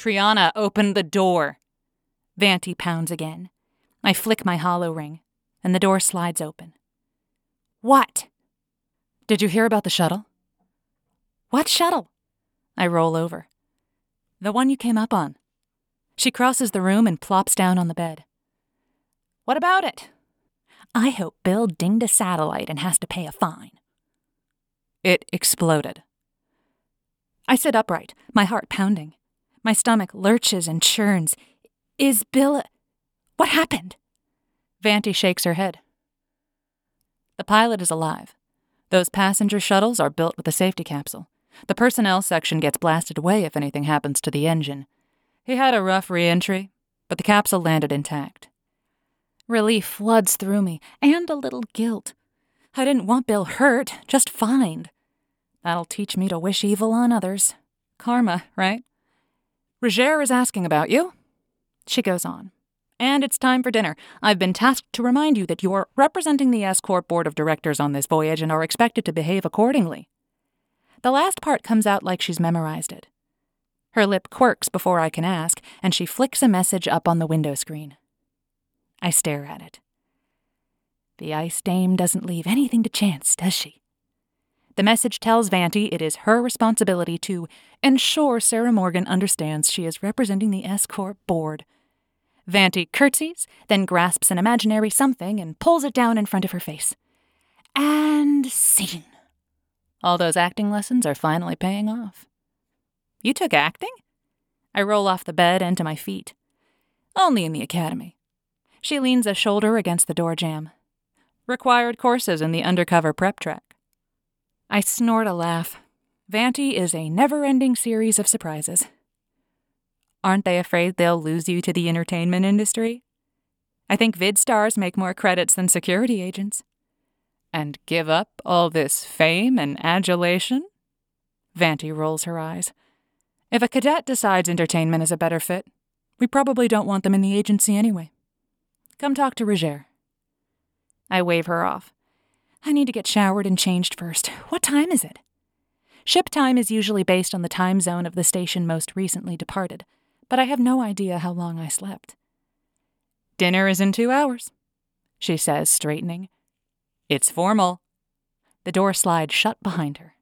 Triana, open the door. Vanti pounds again. I flick my hollow ring, and the door slides open. What? Did you hear about the shuttle? What shuttle? I roll over. The one you came up on. She crosses the room and plops down on the bed. What about it? I hope Bill dinged a satellite and has to pay a fine. It exploded. I sit upright, my heart pounding. My stomach lurches and churns. Is Bill... What happened? Vanti shakes her head. The pilot is alive. Those passenger shuttles are built with a safety capsule. The personnel section gets blasted away if anything happens to the engine. He had a rough re-entry, but the capsule landed intact. Relief floods through me, and a little guilt. I didn't want Bill hurt, just fined. That'll teach me to wish evil on others. Karma, right? Roger is asking about you. She goes on. And it's time for dinner. I've been tasked to remind you that you're representing the S-Corp Board of Directors on this voyage and are expected to behave accordingly. The last part comes out like she's memorized it. Her lip quirks before I can ask, and she flicks a message up on the window screen. I stare at it. The Ice Dame doesn't leave anything to chance, does she? The message tells Vanti it is her responsibility to ensure Sarah Morgan understands she is representing the S-Corp Board. Vanti curtsies, then grasps an imaginary something and pulls it down in front of her face. And scene. All those acting lessons are finally paying off. You took acting? I roll off the bed and to my feet. Only in the academy. She leans a shoulder against the door jamb. Required courses in the undercover prep track. I snort a laugh. Vanti is a never-ending series of surprises. Aren't they afraid they'll lose you to the entertainment industry? I think vid stars make more credits than security agents. And give up all this fame and adulation? Vanti rolls her eyes. If a cadet decides entertainment is a better fit, we probably don't want them in the agency anyway. Come talk to Roger. I wave her off. I need to get showered and changed first. What time is it? Ship time is usually based on the time zone of the station most recently departed, but I have no idea how long I slept. Dinner is in 2 hours, she says, straightening. It's formal. The door slides shut behind her.